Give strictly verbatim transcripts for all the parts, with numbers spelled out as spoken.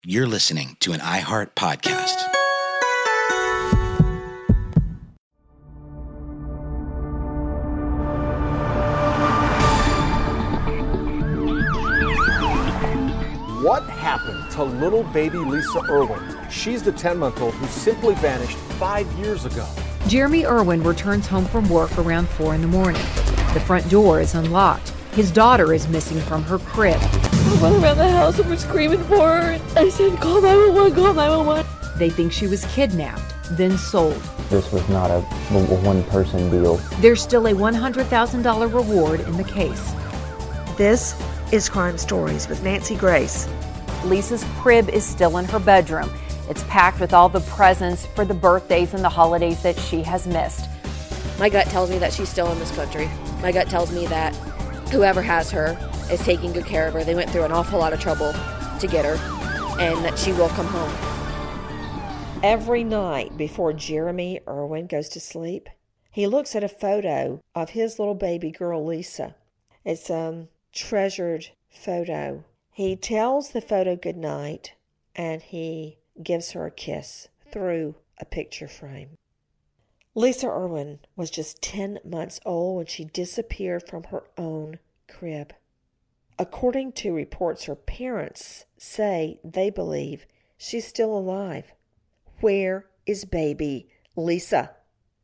You're listening to an iHeart podcast. What happened to little baby Lisa Irwin? She's the ten-month-old who simply vanished five years ago. Jeremy Irwin returns home from work around four in the morning. The front door is unlocked. His daughter is missing from her crib. I went around the house and were screaming for her. I said, call nine one one, call nine one one. They think she was kidnapped, then sold. This was not a, a one-person deal. There's still a one hundred thousand dollars reward in the case. This is Crime Stories with Nancy Grace. Lisa's crib is still in her bedroom. It's packed with all the presents for the birthdays and the holidays that she has missed. My gut tells me that she's still in this country. My gut tells me that whoever has her is taking good care of her. They went through an awful lot of trouble to get her, and that she will come home. Every night before Jeremy Irwin goes to sleep, he looks at a photo of his little baby girl, Lisa. It's a treasured photo. He tells the photo goodnight, and he gives her a kiss through a picture frame. Lisa Irwin was just ten months old when she disappeared from her own crib. According to reports, her parents say they believe she's still alive. Where is baby Lisa?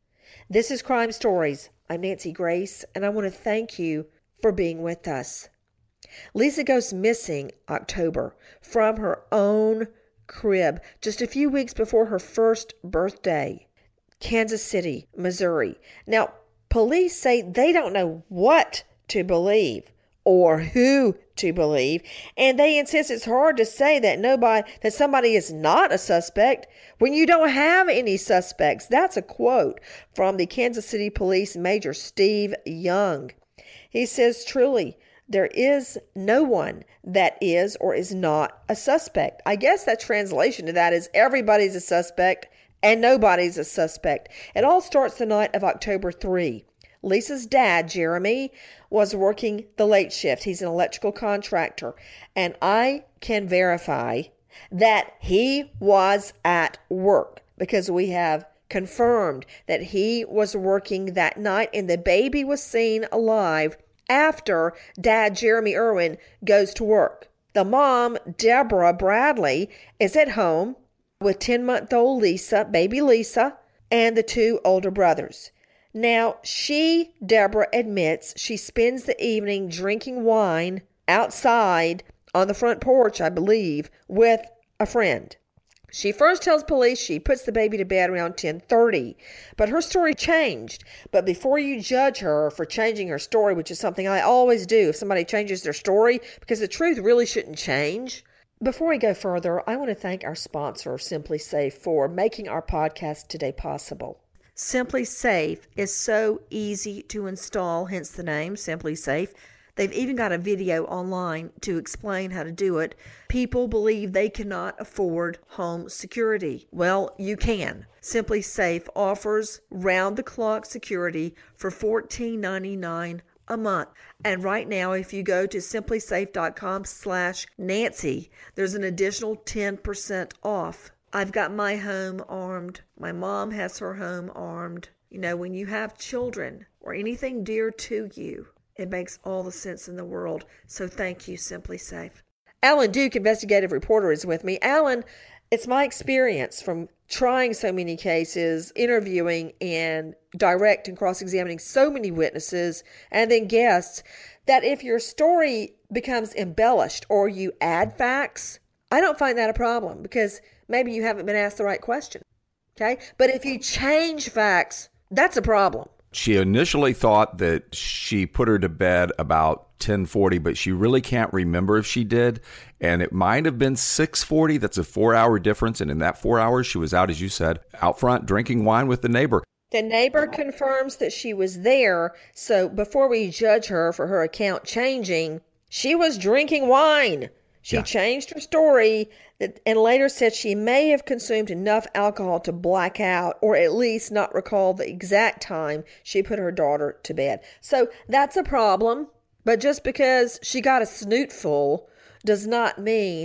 This is Crime Stories. I'm Nancy Grace, and I want to thank you for being with us. Lisa goes missing October from her own crib just a few weeks before her first birthday. Kansas City, Missouri. Now, police say they don't know what to believe or who to believe, and they insist it's hard to say that nobody, that somebody is not a suspect when you don't have any suspects. That's a quote from the Kansas City Police Major Steve Young. He says, truly, there is no one that is or is not a suspect. I guess that translation to that is everybody's a suspect and nobody's a suspect. It all starts the night of October third. Lisa's dad, Jeremy, was working the late shift. He's an electrical contractor. And I can verify that he was at work because we have confirmed that he was working that night and the baby was seen alive after Dad Jeremy Irwin goes to work. The mom, Deborah Bradley, is at home with ten-month-old Lisa, baby Lisa, and the two older brothers. Now, she, Deborah, admits she spends the evening drinking wine outside on the front porch, I believe, with a friend. She first tells police she puts the baby to bed around ten thirty, but her story changed. But before you judge her for changing her story, which is something I always do if somebody changes their story, because the truth really shouldn't change. Before we go further, I want to thank our sponsor, Simply Safe, for making our podcast today possible. Simply Safe is so easy to install, hence the name, Simply Safe. They've even got a video online to explain how to do it. People believe they cannot afford home security. Well, you can. Simply Safe offers round-the-clock security for fourteen ninety-nine a month. And right now, if you go to simplysafe.com slash Nancy, there's an additional ten percent off. I've got my home armed. My mom has her home armed. You know, when you have children or anything dear to you, it makes all the sense in the world. So thank you, Simply Safe. Alan Duke, investigative reporter, is with me. Alan, it's my experience from trying so many cases, interviewing and direct and cross-examining so many witnesses and then guests, that if your story becomes embellished or you add facts, I don't find that a problem because maybe you haven't been asked the right question. Okay? But if you change facts, that's a problem. She initially thought that she put her to bed about ten forty, but she really can't remember if she did. And it might have been six forty. That's a four-hour difference. And in that four hours, she was out, as you said, out front drinking wine with the neighbor. The neighbor confirms that she was there. So before we judge her for her account changing, she was drinking wine. She yeah. changed her story that, and later said she may have consumed enough alcohol to black out or at least not recall the exact time she put her daughter to bed. So that's a problem. But just because she got a snootful does not mean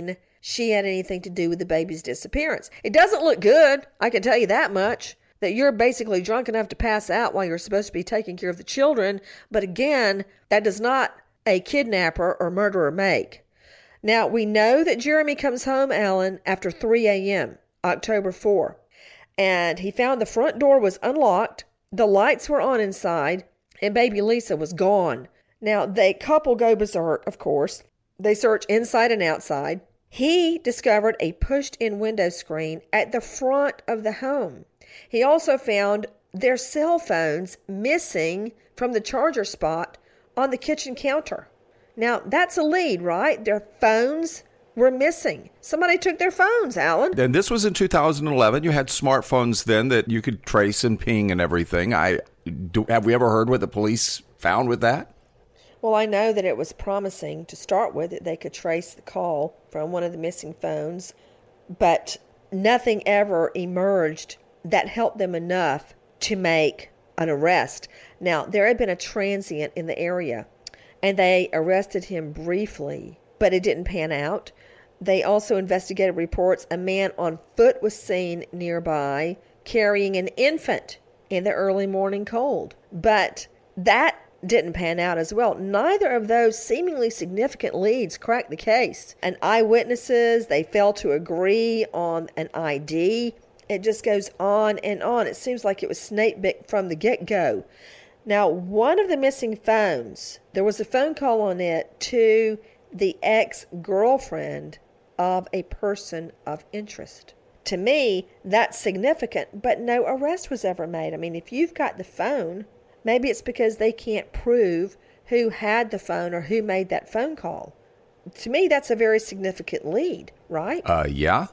she had anything to do with the baby's disappearance. It doesn't look good, I can tell you that much, that you're basically drunk enough to pass out while you're supposed to be taking care of the children. But again, that does not a kidnapper or murderer make. Now, we know that Jeremy comes home, Alan, after three a.m., October fourth. And he found the front door was unlocked, the lights were on inside, and baby Lisa was gone. Now, the couple go berserk, of course. They search inside and outside. He discovered a pushed-in window screen at the front of the home. He also found their cell phones missing from the charger spot on the kitchen counter. Now, that's a lead, right? Their phones were missing. Somebody took their phones, Alan. And this was in two thousand eleven. You had smartphones then that you could trace and ping and everything. I do, have we ever heard what the police found with that? Well, I know that it was promising to start with, that they could trace the call from one of the missing phones, but nothing ever emerged that helped them enough to make an arrest. Now, there had been a transient in the area, and they arrested him briefly, but it didn't pan out. They also investigated reports a man on foot was seen nearby carrying an infant in the early morning cold. But that didn't pan out as well. Neither of those seemingly significant leads cracked the case. And eyewitnesses, they failed to agree on an I D. It just goes on and on. It seems like it was snakebit from the get-go. Now, one of the missing phones, there was a phone call on it to the ex-girlfriend of a person of interest. To me, that's significant, but no arrest was ever made. I mean, if you've got the phone, maybe it's because they can't prove who had the phone or who made that phone call. To me, that's a very significant lead, right? Uh, yeah.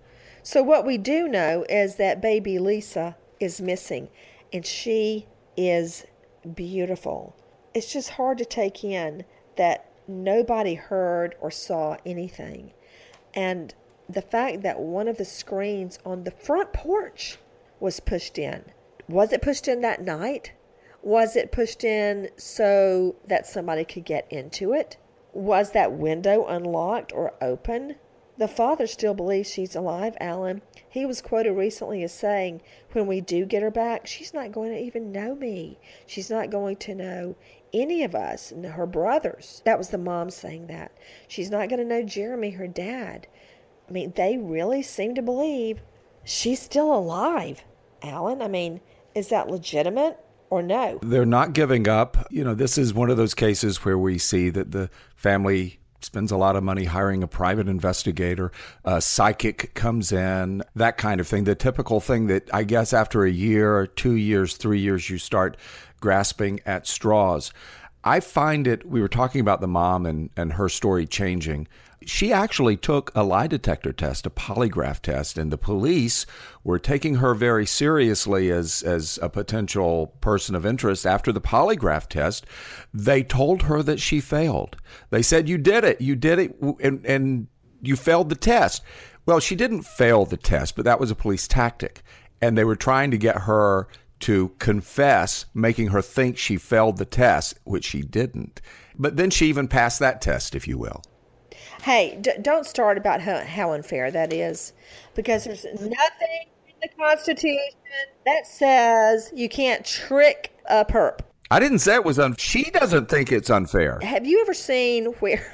So what we do know is that baby Lisa is missing, and she is beautiful. It's just hard to take in that nobody heard or saw anything. And the fact that one of the screens on the front porch was pushed in. Was it pushed in that night? Was it pushed in so that somebody could get into it? Was that window unlocked or open? The father still believes she's alive, Alan. He was quoted recently as saying, when we do get her back, she's not going to even know me. She's not going to know any of us, her brothers. That was the mom saying that. She's not going to know Jeremy, her dad. I mean, they really seem to believe she's still alive, Alan. I mean, is that legitimate or no? They're not giving up. You know, this is one of those cases where we see that the family spends a lot of money hiring a private investigator, a psychic comes in, that kind of thing. The typical thing that I guess after a year or two years, three years, you start grasping at straws. I find it, we were talking about the mom and, and her story changing. She actually took a lie detector test, a polygraph test, and the police were taking her very seriously as, as a potential person of interest. After the polygraph test, they told her that she failed. They said, you did it, you did it, and, and you failed the test. Well, she didn't fail the test, but that was a police tactic. And they were trying to get her to confess, making her think she failed the test, which she didn't. But then she even passed that test, if you will. Hey, d- don't start about how, how unfair that is, because there's nothing in the Constitution that says you can't trick a perp. I didn't say it was unfair. She doesn't think it's unfair. Have you ever seen where,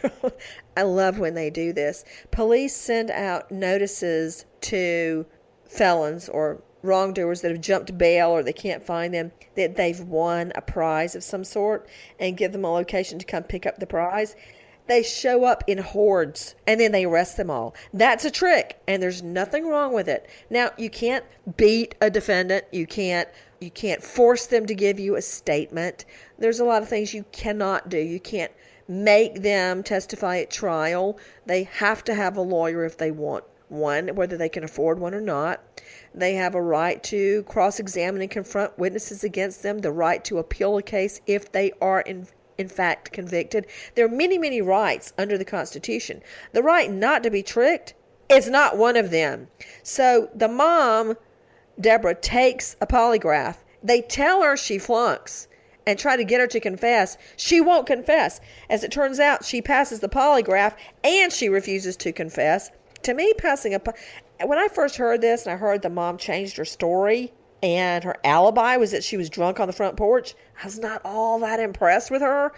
I love when they do this, police send out notices to felons or wrongdoers that have jumped bail or they can't find them, that they've won a prize of some sort, and give them a location to come pick up the prize? They show up in hordes and then they arrest them all. That's a trick, and there's nothing wrong with it. Now, you can't beat a defendant. You can't you can't force them to give you a statement. There's a lot of things you cannot do. You can't make them testify at trial. They have to have a lawyer if they want one, whether they can afford one or not. They have a right to cross-examine and confront witnesses against them, the right to appeal a case if they are in in fact convicted. There are many, many rights under the Constitution. The right not to be tricked is not one of them. So the mom, Deborah, takes a polygraph. They tell her she flunks and try to get her to confess. She won't confess. As it turns out, she passes the polygraph and she refuses to confess. To me, passing a... When I first heard this and I heard the mom changed her story and her alibi was that she was drunk on the front porch, I was not all that impressed with her.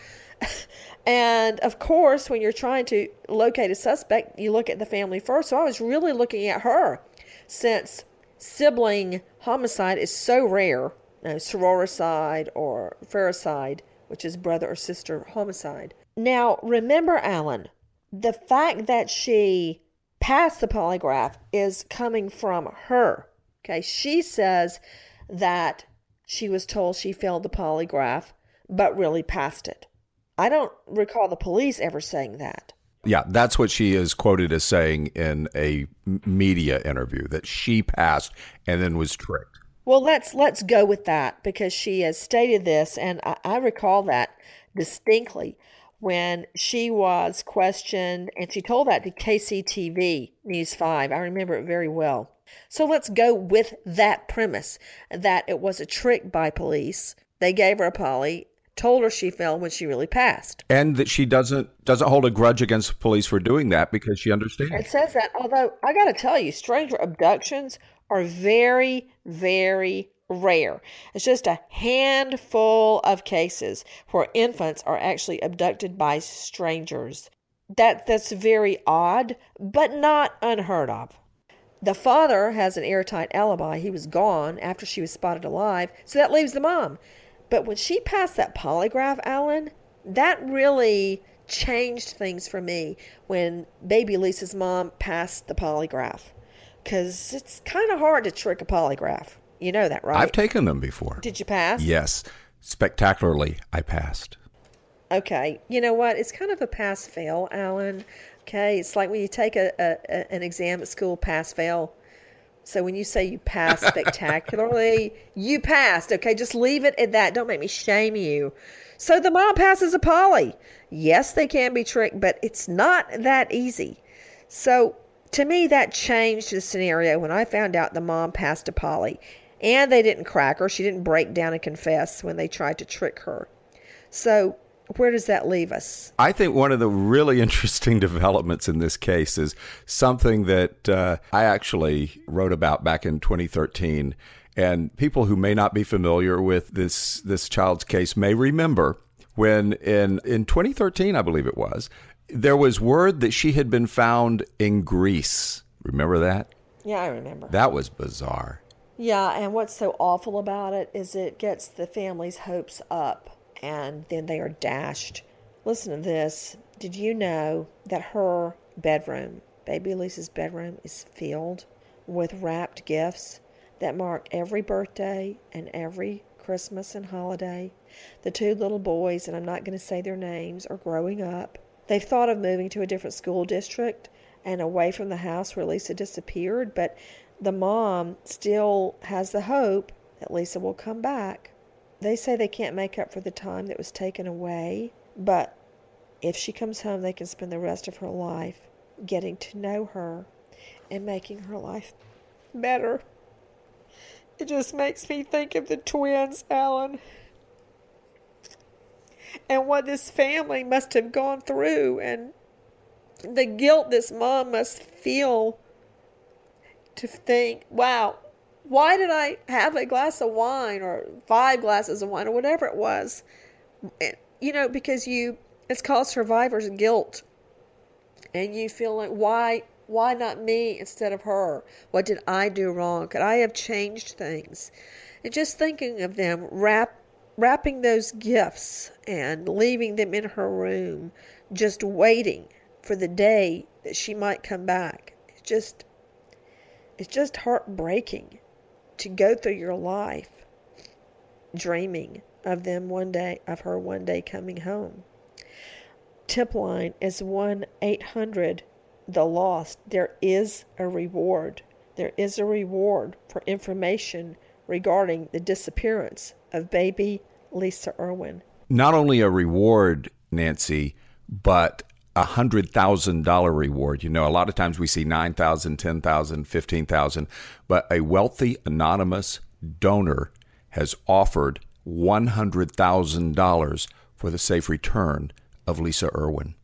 And, of course, when you're trying to locate a suspect, you look at the family first. So I was really looking at her since sibling homicide is so rare. You know, sororicide or fericide, which is brother or sister homicide. Now, remember, Alan, the fact that she passed the polygraph is coming from her. Okay, she says that she was told she failed the polygraph, but really passed it. I don't recall the police ever saying that. Yeah, that's what she is quoted as saying in a media interview, that she passed and then was tricked. Well, let's let's go with that, because she has stated this, and I, I recall that distinctly when she was questioned, and she told that to K C T V News five. I remember it very well. So let's go with that premise, that it was a trick by police. They gave her a poly, told her she failed when she really passed. And that she doesn't doesn't hold a grudge against police for doing that because she understands. It says that, although I got to tell you, stranger abductions are very, very rare. It's just a handful of cases where infants are actually abducted by strangers. That that's very odd, but not unheard of. The father has an airtight alibi. He was gone after she was spotted alive, so that leaves the mom. But when she passed that polygraph, Alan, that really changed things for me when baby Lisa's mom passed the polygraph. Because it's kind of hard to trick a polygraph. You know that, right? I've taken them before. Did you pass? Yes. Spectacularly, I passed. Okay. You know what? It's kind of a pass-fail, Alan. Okay. It's like when you take a, a an exam at school, pass-fail. So when you say you passed spectacularly, you passed. Okay. Just leave it at that. Don't make me shame you. So the mom passes a poly. Yes, they can be tricked, but it's not that easy. So to me, that changed the scenario when I found out the mom passed a poly. And they didn't crack her. She didn't break down and confess when they tried to trick her. So where does that leave us? I think one of the really interesting developments in this case is something that uh, I actually wrote about back in twenty thirteen. And people who may not be familiar with this this child's case may remember when in, in twenty thirteen, I believe it was, there was word that she had been found in Greece. Remember that? Yeah, I remember. That was bizarre. Yeah, and what's so awful about it is it gets the family's hopes up, and then they are dashed. Listen to this. Did you know that her bedroom, baby Lisa's bedroom, is filled with wrapped gifts that mark every birthday and every Christmas and holiday? The two little boys, and I'm not going to say their names, are growing up. They've thought of moving to a different school district and away from the house where Lisa disappeared, but the mom still has the hope that Lisa will come back. They say they can't make up for the time that was taken away, but if she comes home, they can spend the rest of her life getting to know her and making her life better. It just makes me think of the twins, Alan, and what this family must have gone through, and the guilt this mom must feel to think, wow, why did I have a glass of wine or five glasses of wine or whatever it was? You know, because you, it's called survivor's guilt. And you feel like, why, why not me instead of her? What did I do wrong? Could I have changed things? And just thinking of them wrap, wrapping those gifts and leaving them in her room, just waiting for the day that she might come back. It's just, it's just heartbreaking to go through your life dreaming of them one day, of her one day coming home. Tip line is one eight hundred the lost. There is a reward. There is a reward for information regarding the disappearance of baby Lisa Irwin. Not only a reward, Nancy, but a one hundred thousand dollars reward. You know, a lot of times we see nine thousand dollars, ten thousand dollars, fifteen thousand dollars, but a wealthy anonymous donor has offered one hundred thousand dollars for the safe return of Lisa Irwin.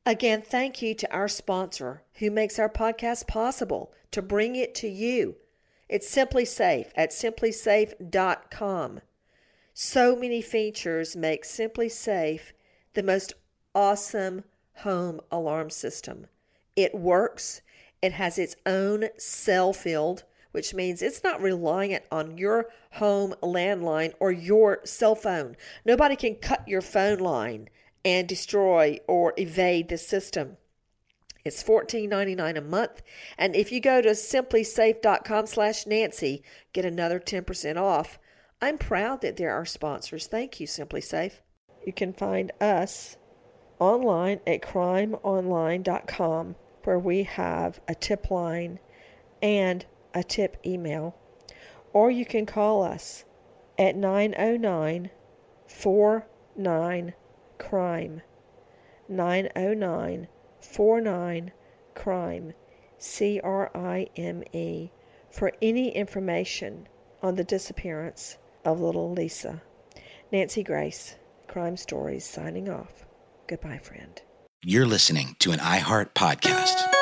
Again, thank you to our sponsor who makes our podcast possible to bring it to you. It's Simply Safe at simply safe dot com. So many features make Simply Safe the most awesome home alarm system. It works. It has its own cell field, which means it's not reliant on your home landline or your cell phone. Nobody can cut your phone line and destroy or evade the system. It's fourteen ninety-nine a month. And if you go to simply safe dot com slash Nancy, get another ten percent off. I'm proud that they're our sponsors. Thank you, Simply Safe. You can find us online at crime online dot com, where we have a tip line and a tip email. Or you can call us at nine oh nine, four nine, crime. nine oh nine, four nine, crime. C R I M E. For any information on the disappearance of little Lisa. Nancy Grace, Crime Stories, signing off. Goodbye, friend. You're listening to an iHeart podcast.